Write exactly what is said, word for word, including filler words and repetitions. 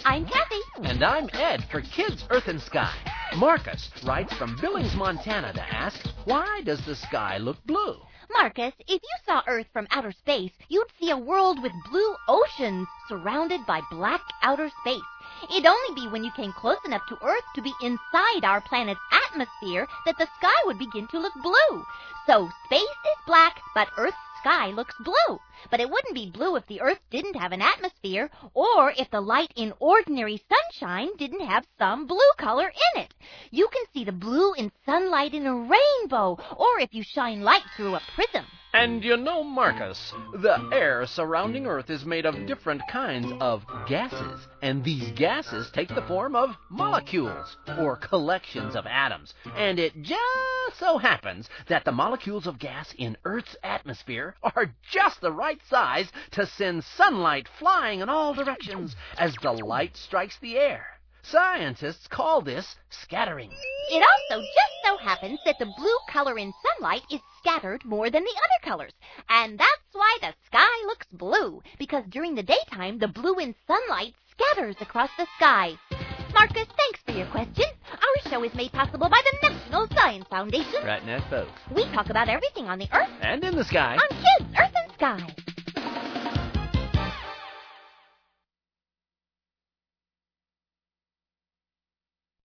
I'm Kathy. And I'm Ed for Kids Earth and Sky. Marcus writes from Billings, Montana to ask, why does the sky look blue? Marcus, if you saw Earth from outer space, you'd see a world with blue oceans surrounded by black outer space. It'd only be when you came close enough to Earth to be inside our planet's atmosphere that the sky would begin to look blue. So space is black, but Earth's sky looks blue. But it wouldn't be blue if the Earth didn't have an atmosphere, or if the light in ordinary sunshine didn't have some blue color in it. You can see the blue in sunlight in a rainbow, or if you shine light through a prism. And you know, Marcus, the air surrounding Earth is made of different kinds of gases. And these gases take the form of molecules, or collections of atoms. And it just so happens that the molecules of gas in Earth's atmosphere are just the right size to send sunlight flying in all directions as the light strikes the air. Scientists call this scattering. It also just so happens that the blue color in sunlight is scattered more than the other colors. And that's why the sky looks blue, because during the daytime, the blue in sunlight scatters across the sky. Marcus, thanks for your question. Our show is made possible by the National Science Foundation. Right now, folks. We talk about everything on the Earth and in the sky on Kids Earth and Sky.